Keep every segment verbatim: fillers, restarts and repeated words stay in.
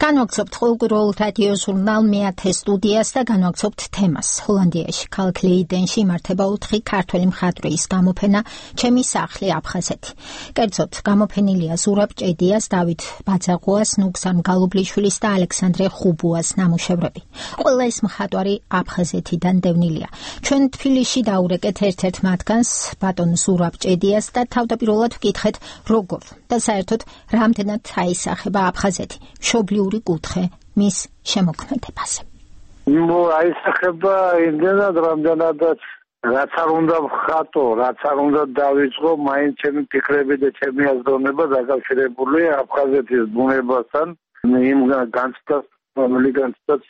განვაგრძობთ ყოველკვირეულ რადიო ჟურნალ მეათე სტუდიას და განვაგრძობთ თემას. ჰოლანდიაში, ქალაქ ლეიდენში იმართება ოთხი ქართველი მხატვრის გამოფენა ჩემი სახლი აფხაზეთი. კერძოდ, გამოფენილია ზურაბ ჭედიას, დავით ბაძაღუას, ნუგზარ მგალობლიშვილის და ალექსანდრე ხუბუას ნამუშევრები. ყველა ეს მხატვარი აფხაზეთიდან დევნილია. ჩვენ თბილისში დაურეკეთ ერთ-ერთ მათგანს, ბატონ ზურაბ ჭედიას და თავდაპირველად ვკითხეთ, როგორ და საერთოდ რამდენად აისახება აფხაზეთი. მშობლიური კუთხე მის შემოქმედებაზე. ნუ აისახება იმდენად, რამდენადაც რაც არ უნდა ვხატო, რაც არ უნდა დავიწყო, მაინც ჩემი ფიქრები და ჩემი აზროვნება დაკავშირებულია აფხაზეთის ბუნებასთან, იმ განცდას, რომელიც განცდას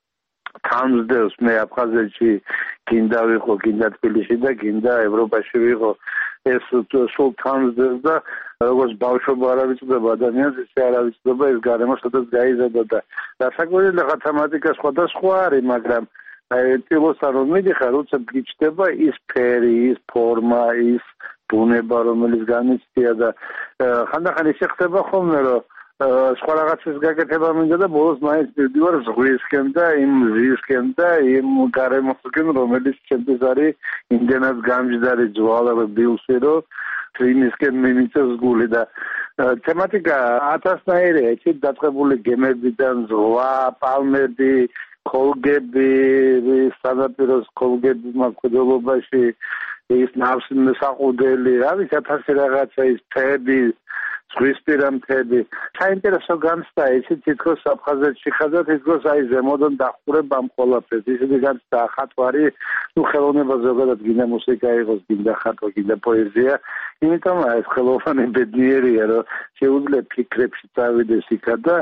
თანძდევს მე აფხაზეთში გინდა ვიყო, გინდა თბილისში და გინდა ევროპაში ვიყო. ეს სულ თანძდევს და როგორც ბავშვობა არ ავიწყდება ადამიანს, ისე არ ავიწყდება ეს გარემო, სადაც გაიზარდა და დასაკვირველი მათემატიკა სხვადასხვა არის, მაგრამ ტილოსთან რომ მიდიხარ, უცებ გიჩნდება ის ფერი, ის ფორმა, ის ბუნება, რომელიც განიცდია და ხანდახან ისე ხდება ხოლმე, რომ სხვა რაღაცის გაკეთება მინდა და ბოლოს მაინც მივდივარ ზღვისკენ და იმ მზისკენ და იმ გარემოსკენ, რომელიც ჩემთვის არის იმდენად გამჯდარი ძვალა ბილსი, რომ იმისკენ მიმიწევს გული და თემატიკა ათასნაირია, იცით, დაწყებული გემებიდან ზღვა, პალმები, ხოლგები, სანაპიროს ხოლგები მახლობლობაში, ის ნავსაყუდელი, რა ვიცი, ათასი რაღაცა, ის მთები, ზღვისპირა მთები. საინტერესო განცდა იცით, თითქოს აფხაზეთში ხადა, თითქოს აი ზემოდან დახურება ამ ყველაფერს. ისეთი განცდა ხატვარი, ნუ ხელოვნება ზოგადად გინდა მუსიკა იყოს, გინდა ხატვა, გინდა პოეზია. იმიტომ ეს ხელოვანი ბედნიერია, რომ შეუძლია ფიქრებში წავიდეს იქა და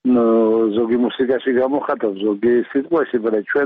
ზოგი მუსიკაში გამოხატავს, ზოგი სიტყვაში, მაგრამ ჩვენ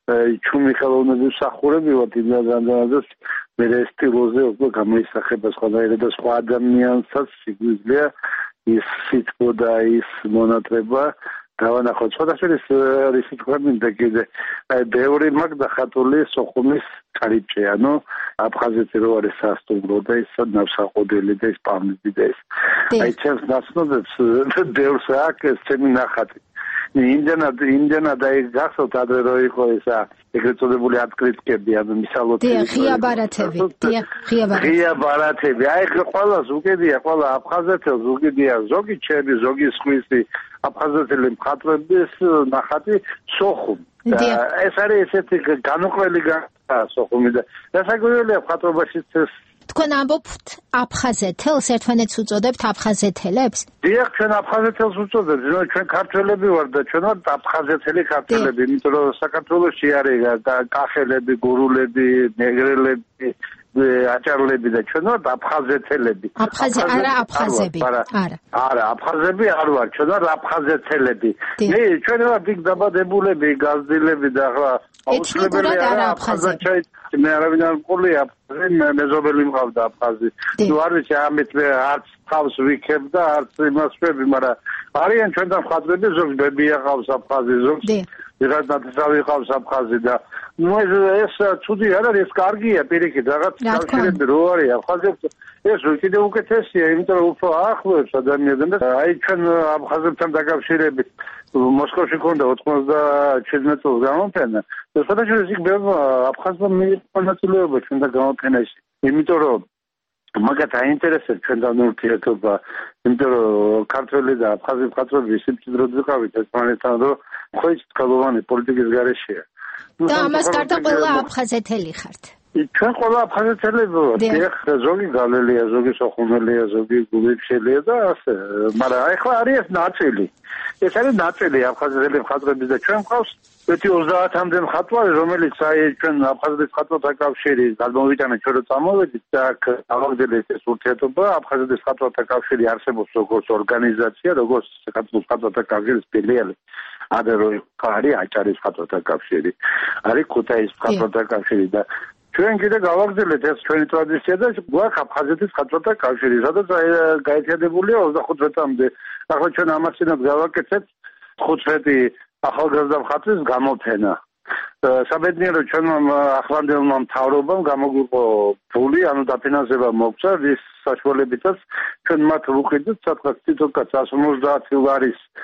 ჩუმი ხელოვნების მსახურები ვართ, იმდანაც მე ეს სტილოზე უკვე გამოისახება სხვადასხვა და სხვა ადამიანსაც შეგვიძლია ის სიტყვა და ის მონატრება დავანახოთ. სხვადასხვა ის სიტყვა მინდა კიდე ბევრი მაქვს დახატული სოხუმის კარიბჭე, ანუ აფხაზეთი რო არის სასტუმრო და ის ნავსაყუდელი და ის პალმები და ის აი ჩემს ნაცნობებს ბევრს აქვს ჩემი ნახატი. იმდენად იმდენად აი გახსოვთ ადრე რო იყო ისა ეგრეთ წოდებული ატკრიტკები, ანუ მისალოთი ღია ბარათები, ღია ბარათები. ღია ბარათები. აი ყველას უკედია, ყველა აფხაზეთელს უკედია, ზოგი ჩემი, ზოგი სხვისი აფხაზეთელი მხატვრების ნახატი სოხუმ. ეს არის ესეთი განუყრელი განცდა სოხუმი და დასაკვირველია მხატვრობაში ეს თქვენ ამბობთ აფხაზეთელს, ერთმანეთს უწოდებთ აფხაზეთელებს? დიახ, ჩვენ აფხაზეთელს უწოდებთ, ჩვენ ქართველები ვართ და ჩვენ ვართ აფხაზეთელი ქართველები, იმიტომ რომ საქართველოში არის კახელები, გურულები, ნეგრელები, აჭარლები და ჩვენ ვართ აფხაზეთელები. აფხაზე არა აფხაზები. არა. არა, აფხაზები არ ვარ, ჩვენ ვართ აფხაზეთელები. მე ჩვენ ვართ იქ დაბადებულები, გაზრდილები და ახლა ეთნიკურად არა აფხაზები. მე არავინ არ მყოლია, მეზობელი მყავდა აფხაზი. ნუ არ ვიცი, ამით მე არც თავს ვიქებ და არც იმას ვები, მაგრამ არიან ჩვენთან მხატვრები, ზოგს ბებია ყავს აფხაზი, ზოგს ვიღაც ნათესავი ყავს აფხაზი და ნუ ეს ცუდი არ არის, ეს კარგია პირიქით, რაღაც კავშირები რო არის აფხაზებს, ეს კიდევ უკეთესია, იმიტომ რომ უფრო ახლოს ადამიანთან და აი ჩვენ აფხაზებთან დაკავშირებით მოსკოვში ქონდა ოცდაშვიდ წელს გამოფენა და სადაც იქ აფხაზმა მიიღო მონაწილეობა ჩვენთან გამოფენაში, იმიტომ რომ მაგათ აინტერესებს ჩვენთან ურთიერთობა, იმიტომ რომ ქართველი და აფხაზი მხატვრები სიმჭიდროდ ვიყავით ერთმანეთთან, რომ ხო იცით, ხელოვანი პოლიტიკის გარეშეა. და ამას გარდა ყველა აფხაზეთელი ხართ. ჩვენ ყველა აფხაზეთელები ვართ. დიახ, ზოგი გალელია, ზოგი სოხუმელია, ზოგი გულიფშელია და ასე. მაგრამ აი ხო არის ეს ნაწილი. ეს არის ნაწილი აფხაზეთელი მხატვრების და ჩვენ გვყავს ერთი ოცდაათამდე მხატვარი, რომელიც აი ჩვენ აფხაზეთის მხატვართა კავშირი გადმოვიტანა ჩვენ რო წამოვედით და აქ აღდგენეს ეს ურთიერთობა. აფხაზეთის მხატვართა კავშირი არსებობს როგორც ორგანიზაცია, როგორც საქართველოს მხატვართა კავშირის ფილიალი. ადრე რო არის აჭარის მხატვართა კავშირი, არის ქუთაისის მხატვართა კავშირი და ჩვენ კიდე გავაგრძელეთ ეს ჩვენი ტრადიცია და გვაქვს აფხაზეთის მხატვართა კავშირი, სადაც გაერთიანებულია ოცდახუთამდე. ახლა ჩვენ ამასინად გავაკეთებთ ხუთმეტი ახალგაზრდა მხატვრის გამოფენა. საბედნიერო ჩვენმა ახლანდელმა მთავრობამ გამოგვიყო ფული, ანუ დაფინანსება მოგცა, რის საშუალებითაც ჩვენ მათ ვუყიდეთ საკუთარ თვითონაც ასორმოცდაათი ლარის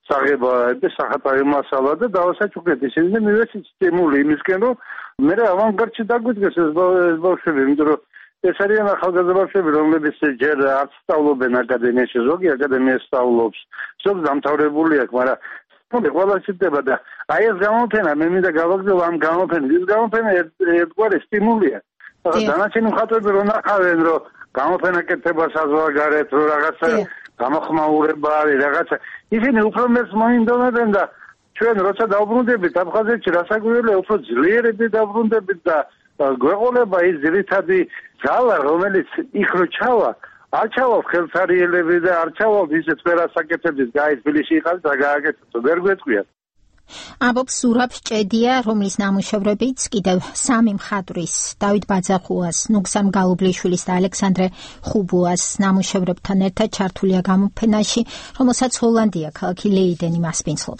საღება და სახათარი მასალა და დავასაჩუქრეთ ისინი და მივეცით სტიმული იმისკენ რომ მე ავანგარდში დაგვიდგეს ეს ბავშვები, იმიტომ რომ ეს არიან ახალგაზრდა ბავშვები, რომლებიც ჯერ არ სწავლობენ აკადემიაში, ზოგი აკადემიაში სწავლობს, ზოგი დამთავრებული აქვს, მაგრამ მოდი ყველა შეიძლება და აი ეს გამოფენა მე მინდა გავაგზავნო ამ გამოფენას. ეს გამოფენა ერთგვარი სტიმულია. დანარჩენი მხატვრები რომ ნახავენ რომ გამოფენა კეთება საზღვარგარეთ, რომ რაღაცა გამოხმაურება არის, რაღაცა ისინი უფრო მეც მოინდომებენ და ჩვენ როცა დავბრუნდებით აფხაზეთში, რასაკვირველია, უფრო ძლიერები დავბრუნდებით და გვეყოლება ის ძირითადი ძალა, რომელიც იქ რო ჩავა, არ ჩავალ ხელსარიელები და არ ჩავალ ისეთ ვერასაკეთების გაი თბილისში იყავს და გააკეთებო, ვერ გვეტყვიათ. ამბობს ზურაბ ჭედია, რომლის ნამუშევრებიც კიდევ სამი მხატვრის, დავით ბაძახუას, ნუგზარ გალუბლიშვილის და ალექსანდრე ხუბუას ნამუშევრებთან ერთად ჩართულია გამოფენაში, რომელსაც ჰოლანდია ქალაქი ლეიდენი მასპინძლობს.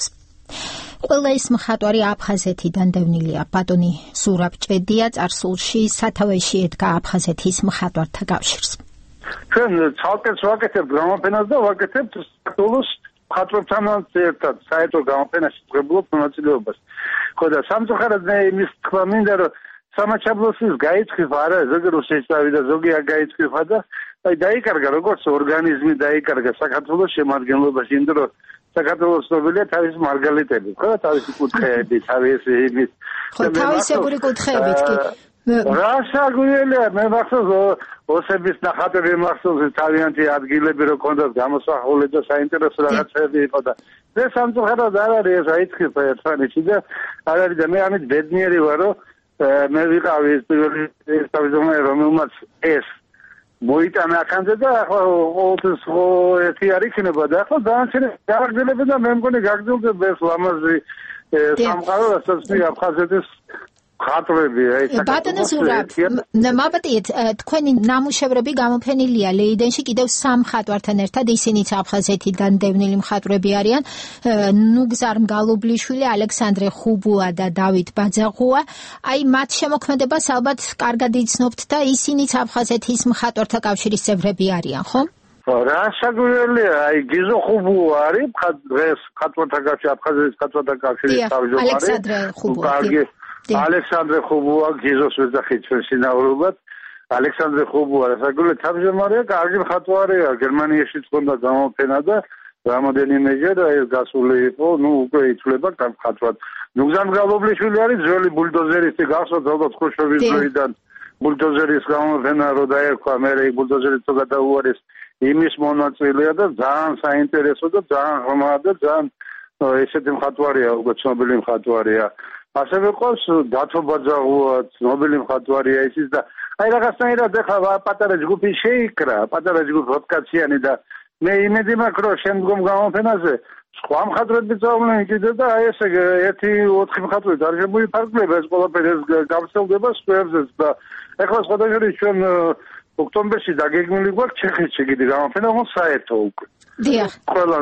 ყველა ეს მხატვარი აფხაზეთიდან დევნილია. ბატონი ზურაბ ჭედია წარსულში სათავეში ედგა აფხაზეთის მხატვართა კავშირს. ჩვენ ცალკეც ვაკეთებთ გამოფენას და ვაკეთებთ საქართველოს მხატვრებთანაც ერთად საერთო გამოფენაში ვღებულობთ მონაწილეობას. ხო და სამწუხაროდ მე იმის თქვა მინდა რომ სამაჩაბლოსის გაიწვივა არა ზოგი რუსეთსავი და ზოგი არ გაიწვივა და აი დაიკარგა როგორც ორგანიზმი დაიკარგა საქართველოს შემადგენლობაში, იმიტომ რომ საქართველოს ცნობილია თავისი მარგალიტებით, ხო, თავისი კუთხეებით, თავისი იმით. ხო, თავისებური კუთხეებით კი. რასაკვირველია, მე მახსოვს ოსების ნახატები მახსოვს თავიანთი ადგილები რო კონდათ გამოსახული და საინტერესო რაღაცები იყო და მე სამწუხაროდ არ არის ეს აიწყება ერთმანეთში და არ არის და მე ამით ბედნიერი ვარ რომ მე ვიყავი ეს პირველი თავისუფლება რომელმაც ეს მოიტანა აქამდე და ახლა ყოველთვის ერთი არ იქნება და ახლა დაანჩერე გაგრძელებ და მე მგონი გაგრძელდება ეს ლამაზი სამყარო რასაც მე აფხაზეთის ხატრები აი ბატონო ზურაბ მაბატიეთ თქვენი ნამუშევრები გამოფენილია ლეიდენში კიდევ სამ მხატვართან ერთად ისინიც აფხაზეთიდან დევნილი მხატვრები არიან ნუგზარ გალუბლიშვილი, ალექსანდრე ხუბუა და დავით ბაძაღუა. აი მათ შემოქმედებას ალბათ კარგად იცნობთ და ისინიც აფხაზეთის მხატვართა კავშირის წევრები არიან, ხო? რასაკვირველია, აი გიზო ხუბუა არის დღეს მხატვართა კავშირის აფხაზეთის მხატვართა კავშირის თავმჯდომარე. ალექსანდრე ხუბუა ალექსანდრე ხუბუა გიზოს ვეძახით ჩვენ სინაურობად. ალექსანდრე ხუბუა საკუთარ თავმჯდომარეა, კარგი მხატვარია, გერმანიაში თქონდა გამოფენა და რამოდენიმეჯერ ეს გასული იყო, ნუ უკვე ითვლება კარგ მხატვრად. ნუგზარ გალუბლიშვილი არის ძველი ბულდოზერისტი, გახსოვთ ალბათ ხრუშჩოვის დროიდან ბულდოზერის გამოფენა რო დაერქვა, მე რე ბულდოზერი თო გადაუარეს იმის მონაწილეა და ძალიან საინტერესო და ძალიან ღრმა და ძალიან ესეთი მხატვარია, უკვე ცნობილი მხატვარია. ასევე ყავს დათო ბაძაღუა, ცნობილი მხატვარია ისიც და აი რაღაცნაირად ახლა პატარა ჯგუფი შეიკრა, პატარა ჯგუფი ოდკაციანი და მე იმედი მაქვს რომ შემდგომ გამოფენაზე სხვა მხატვრები წავდნენ კიდე და აი ესე ერთი ოთხი მხატვრით არ შემოიფარგლება ეს ყველაფერი ეს გავრცელდება სკვერზეც და ახლა სხვადასხვა ჩვენ ოქტომბერში დაგეგმილი გვაქვს ჩეხეთში კიდე გამოფენა, მაგრამ საერთო უკვე. დიახ. ყველა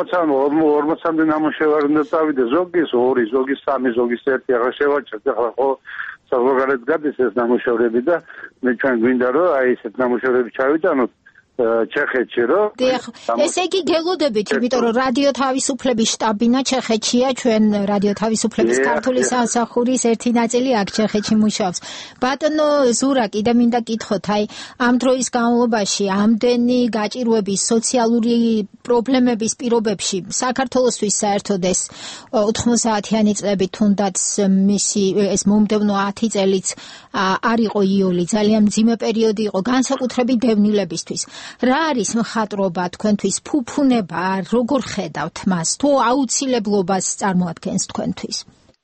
ორმოცამდე ნამუშევარი უნდა წავიდე, ზოგის ორი, ზოგის სამი, ზოგის ერთი აღარ შევაჭრეთ. ახლა ხო საზღვარგარეთ გადის ეს ნამუშევრები და მე ჩვენ გვინდა რომ აი ესეთ ნამუშევრები ჩავიტანოთ ჩეხეთში რომ დიახ, ესე იგი გელოდებით, იმიტომ რომ რადიო თავისუფლების შტაბინა ჩეხეთშია, ჩვენ რადიო თავისუფლების ქართული სამსახურის ერთი ნაწილი აქ ჩეხეთში მუშაობს. ბატონო ზურა, კიდე მინდა კითხოთ, აი ამ დროის განმავლობაში ამდენი გაჭირვების, სოციალური პრობლემების პირობებში საქართველოსთვის საერთოდ ეს ოთხმოცდაათიანი წლები თუნდაც მისი ეს მომდევნო ათი წელიც არ იყო იული, ძალიან მძიმე პერიოდი იყო განსაკუთრებით დევნილებისთვის. რა არის მხატვრობა თქვენთვის, ფუფუნება, როგორ ხედავთ მას, თუ აუცილებლობას წარმოადგენს თქვენთვის?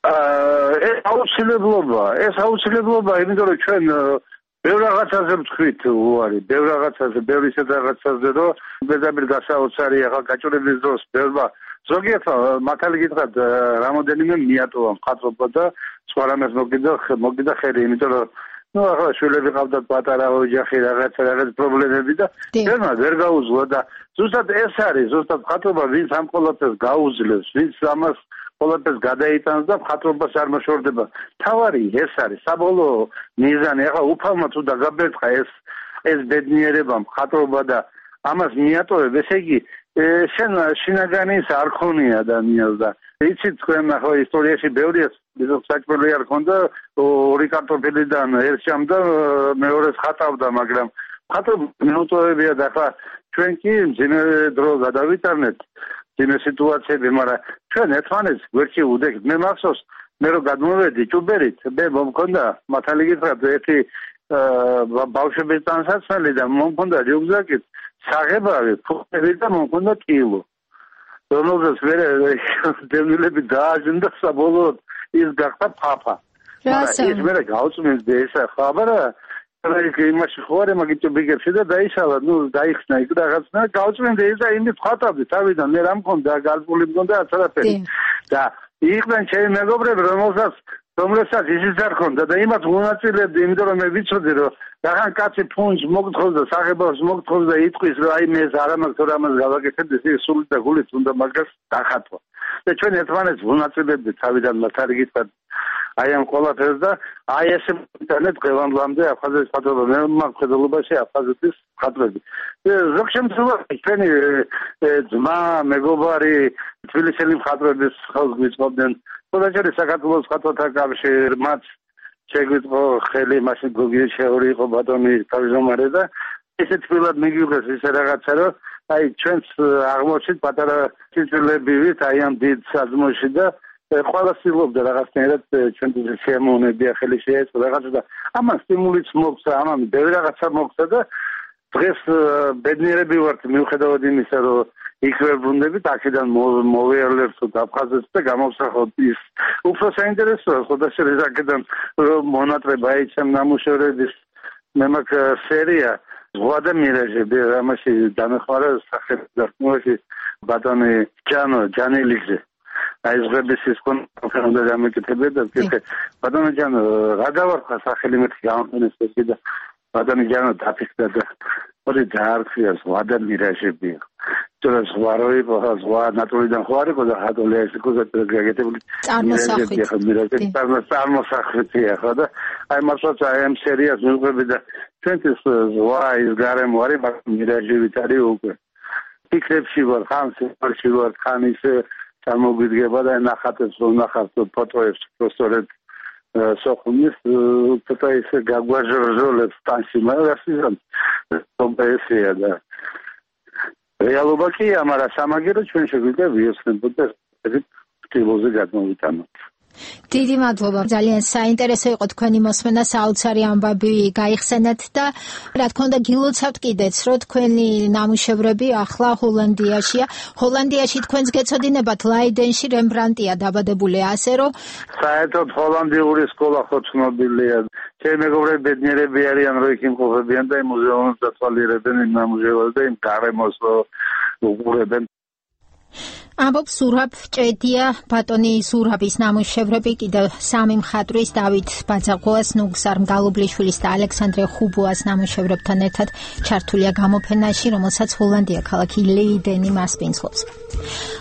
ეს აუცილებლობა, ეს აუცილებლობა, იმიტომ რომ ჩვენ ბევრ რაღაცაზე ვთქვით უარი, ბევრ რაღაცაზე, ბევრი ისეთ რაღაცაზე, რომ პირდაპირ გასაოცარი ახალ გაჭირვების დროს ბევრმა ზოგიერთ მართალი გითხრათ, რამოდენიმე მიატოვა მხატვრობა და სხვა რამეს მოგიდა მოგიდა ხელი, იმიტომ რომ ну ახლა შვილები ყავდათ პატარა ოჯახი რაღაცა რაღაც პრობლემები და ფერმა ვერ გაუძლო და ზუსტად ეს არის ზუსტად მხატვრობა ვინც ამ ყველაფერს გაუძლებს ვინც ამას ყველაფერს გადაიტანს და მხატვრობას არ მოშორდება თავარი ეს არის საბოლოო მიზანი ახლა უფალმა თუ დაგაბერტყა ეს ეს ბედნიერება მხატვრობა და ამას მიატოვებ ესე იგი შენ შინაგანის არ ხონია ადამიანს და იცით თქვენ ახლა ისტორიაში ბევრია საჭმელი არ ქონდა ორი კარტოფილიდან ერთ ჭამდა მეორეს ხატავდა მაგრამ ხატო მინუტოებია და ახლა ჩვენ კი ძიმე დრო გადავიტანეთ ძიმე სიტუაციები მაგრამ ჩვენ ერთმანეთს გვერდში უდექით მე მახსოვს მე რო გადმოვედი ჭუბერით მე მომქონდა მათალი გითხრათ ერთი ბავშვების ტანსაცმელი და მომქონდა რიუგზაკით საღებავი ფუხტები და მომქონდა კილო რომელზეც მე დევნილები დააჟენ და საბოლოოდ ის გახდა ფაფა ის მე გავწმინდა ესა ხაბარა რა იმაში ხوارე მაგით ბიგებში და დაიშალა ნუ დაიხსნა იქ რაღაცა გავწმინდა ის და იმით ხატავდი თავიდან მე რა მქონდა გალპული მქონდა აცარაფერი და იყვნენ ჩემი მეგობრები რომელსაც რომელსაც ისიც არ ქონდა და იმას უნაწილებდი იმიტომ რომ მე ვიცოდი რომ რახან კაცი ფუნჯს მოგთხოვს და საღებავს მოგთხოვს და იტყვის რომ აი მე ეს არ ამაქვს თუ რამას გავაკეთებ ეს სული და გულით უნდა მაგას დახატვა და ჩვენ ერთმანეთს უნაწილებდი თავიდან მათარი გითხრათ აი ამ ყველაფერს და აი ესე ინტერნეტ დღევანდლამდე აფხაზეთის ხატვა მე მხედველობაში აფხაზეთის ხატვები ზოგ შემთხვევაში ჩვენი ძმა მეგობარი თბილისელი მხატვრების ხალხს გვიწყობდნენ ყველაჭერი საქართველოს ხატვათა კავშირმაც შეგვიწყო ხელი მაშინ გოგიე შეური იყო ბატონი თავმჯდომარე და ესე თბილად მიგიღეს ისე რაღაცა რომ აი ჩვენს აღმოჩნდით პატარა სიცილები ვით აი ამ დიდ საძმოში და ყველა ცდილობდა რაღაცნაირად ჩვენთვის შემოვნებია ხელი შეეწყო რაღაცა და ამან სტიმულიც მოგცა ამან ბევრი რაღაცა მოგცა და დღეს ბედნიერები ვართ მიუხედავად იმისა რომ იქვე ბრუნდებით აქედან მოვიარლებთ აფხაზეთს და გამოვსახოთ ის უფრო საინტერესოა ხოდა შეიძლება რომ მონატრება ეცემ ნამუშევრების მე მაქვს სერია ზღვა და მირაჟები ამაში დამეხმარა სახელმწიფოში ბატონი ჯანო ჯანელიძე აი ზღების ის კონფერენცია გამეკეთებოდა და ბატონი ჯანო რა დავარქვა სახელი მეთქი გამოფენეს ეს და ბატონი ჯანო დაფიქრდა და ორი დაარქვია ზღვა და მირაჟები თორე ზღვა რო იყო ზღვა ნატურიდან ხო არ იყო და ხატული ეს იყო გაგეთებული წარმოსახვით წარმოსახვიტია ხო და აი მასაც აი ამ სერიას მივყვები და ჩვენთვის ზღვა ის გარემო არის მაგრამ მირაჟებით არის უკვე ფიქრებში ვარ ხან სიყვარში ვარ ხან ისე წარმოგვიდგება და ნახატებს რომ ნახავთ ფოტოებს პროსტორეთ სოხუმის ცოტა ისე გაგვაჟრჟოლებს ტანში მაგრამ ასიზან კომპენსია და რეალობა კი ამარა სამაგერო ჩვენ შეგვიძლია ვიოცნებოთ და ეს ტილოზე გადმოვიტანოთ დიდი მადლობა ძალიან საინტერესო იყო თქვენი მოსმენა საოცარი ამბავი გაიხსენეთ და რა თქმა უნდა გილოცავთ კიდეც რომ თქვენი ნამუშევრები ახლა ჰოლანდიაშია ჰოლანდიაში თქვენს გეცოდინებათ ლაიდენში რემბრანდტია დაბადებული ასე რომ საერთოდ ჰოლანდიური სკოლა ხო ცნობილია ჩემი მეგობრები ბედნიერები არიან რომ იქ იმყოფებიან და იმ მუზეუმებს დათვალიერებენ იმ ნამუშევრებს და იმ გარემოს უყურებენ ამბობს ზურაბ ჭედია ბატონი ზურაბის ნამუშევრები კიდევ სამი მხატვრის დავით ბაძაღვას ნუგზარ მგალობლიშვილის და ალექსანდრე ხუბუას ნამუშევრებთან ერთად ჩართულია გამოფენაში რომელსაც ჰოლანდია ქალაქი ლეიდენი მასპინძლობს